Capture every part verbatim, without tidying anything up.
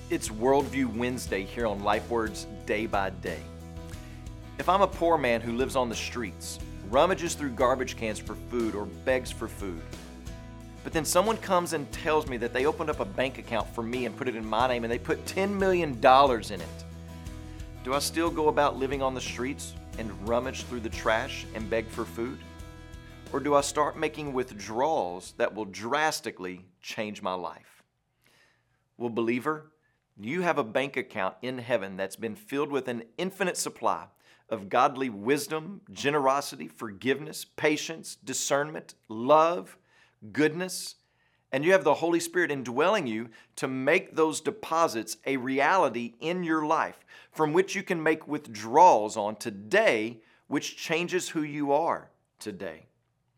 It's Worldview Wednesday here on LifeWords Day by Day. If I'm a poor man who lives on the streets, rummages through garbage cans for food, or begs for food, but then someone comes and tells me that they opened up a bank account for me and put it in my name and they put ten million dollars in it, do I still go about living on the streets and rummage through the trash and beg for food? Or do I start making withdrawals that will drastically change my life? Well, believer, you have a bank account in heaven that's been filled with an infinite supply of godly wisdom, generosity, forgiveness, patience, discernment, love, goodness, and you have the Holy Spirit indwelling you to make those deposits a reality in your life from which you can make withdrawals on today, which changes who you are today.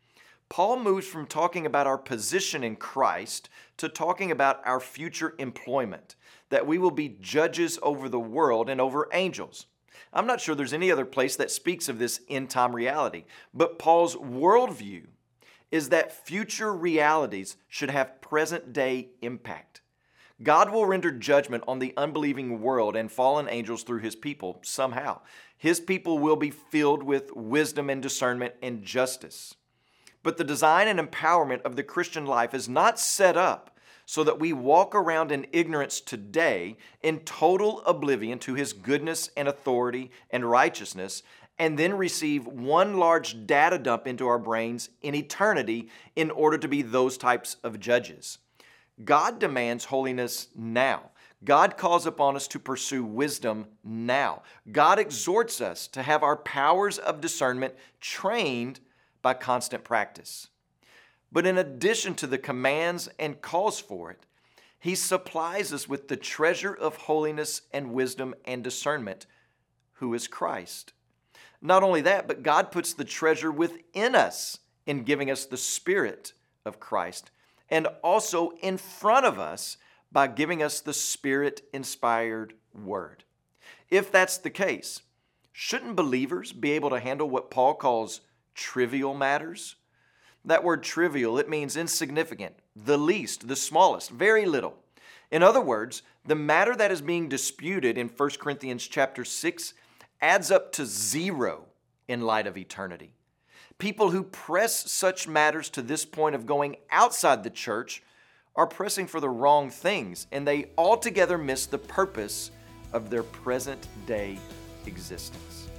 Paul moves from talking about our position in Christ to talking about our future employment, that we will be judges over the world and over angels. I'm not sure there's any other place that speaks of this end-time reality, but Paul's worldview is that future realities should have present-day impact. God will render judgment on the unbelieving world and fallen angels through His people somehow. His people will be filled with wisdom and discernment and justice. But the design and empowerment of the Christian life is not set up so that we walk around in ignorance today in total oblivion to His goodness and authority and righteousness, and then receive one large data dump into our brains in eternity in order to be those types of judges. God demands holiness now. God calls upon us to pursue wisdom now. God exhorts us to have our powers of discernment trained by constant practice. But in addition to the commands and calls for it, He supplies us with the treasure of holiness and wisdom and discernment, who is Christ. Not only that, but God puts the treasure within us in giving us the Spirit of Christ, and also in front of us by giving us the Spirit-inspired Word. If that's the case, shouldn't believers be able to handle what Paul calls trivial matters? That word trivial, it means insignificant, the least, the smallest, very little. In other words, the matter that is being disputed in First Corinthians chapter six adds up to zero in light of eternity. People who press such matters to this point of going outside the church are pressing for the wrong things, and they altogether miss the purpose of their present day existence.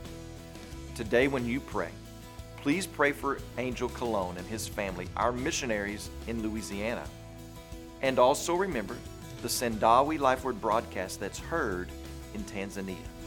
Today, when you pray, please pray for Angel Colon and his family, our missionaries in Louisiana. And also remember the Sandawi LifeWord broadcast that's heard in Tanzania.